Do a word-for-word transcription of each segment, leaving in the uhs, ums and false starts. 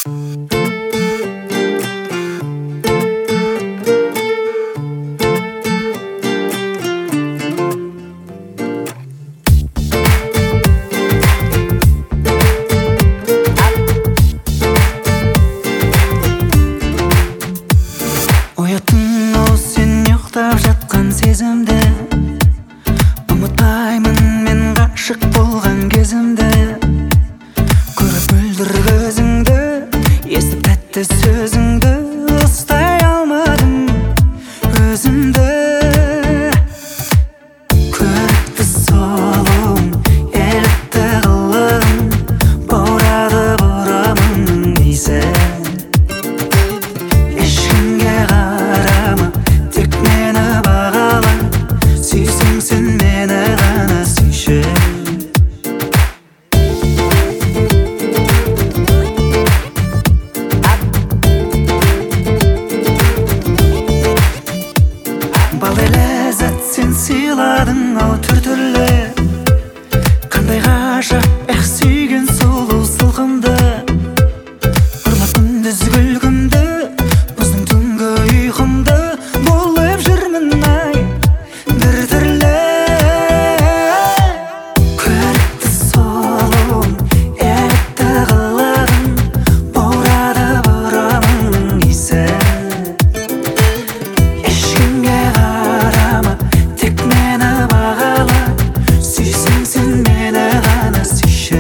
сезімді ұмытпаймын мен ғашық болған кезімді. Көріп мөлдір көзіңді, естіп тәтті сөзіңді, ұстай алмадым өзімді. Көрікті сұлуың, елікті қылығың, баурады бұрамыңның иісі. Ешкімге қарама, тек мені бағала, сүйсең сен мені ғана сүйші. Балдай ләззат сен сыйладың ау түр-түрлі, қандай ғажап, эх сүйген сұлу сылқымды. Ұрлап күндіз күлкімді, бұздың түнгі ұйқымды, болып жүрмін ай бір түрлі. Көрікті сұлуың, елікті қылығың, баурады бұрамыңның иісі. Ешкімге қарама, тек мені бағала, сүйсең сен мені ғана сүйші.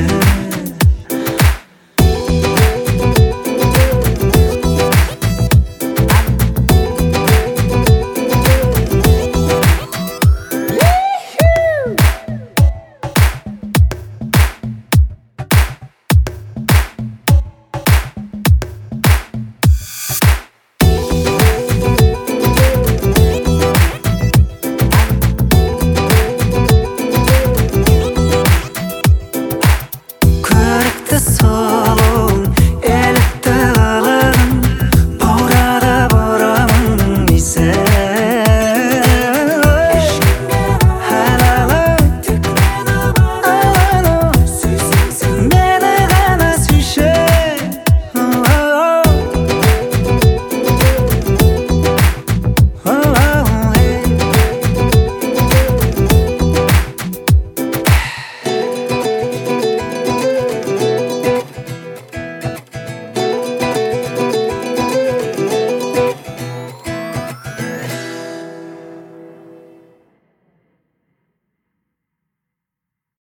Көрікті сұлуың,